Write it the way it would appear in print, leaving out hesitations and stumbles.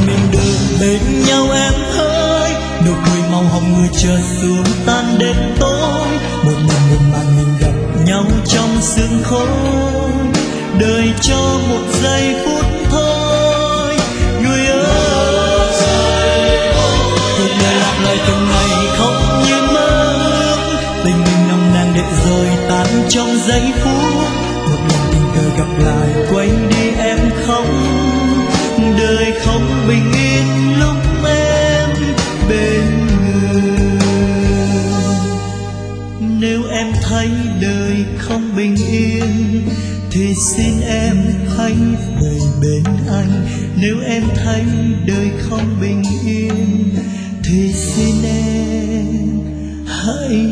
mình được bên nhau em ơi, nụ cười màu hồng người chợt xuống tan đêm tối, một màn mình gặp nhau trong sương khói, đời cho một giây phút thôi. Người ơi, cuộc đời lặp lại từng ngày không như mơ ước, tình mình nồng nàn để rồi tan trong giây phút, một lần tình cờ gặp lại quay đi em không, đời không bình yên lúc em bên người. Nếu em thấy đời không bình yên thì xin em hãy về bên anh, nếu em thấy đời không bình yên thì xin em hãy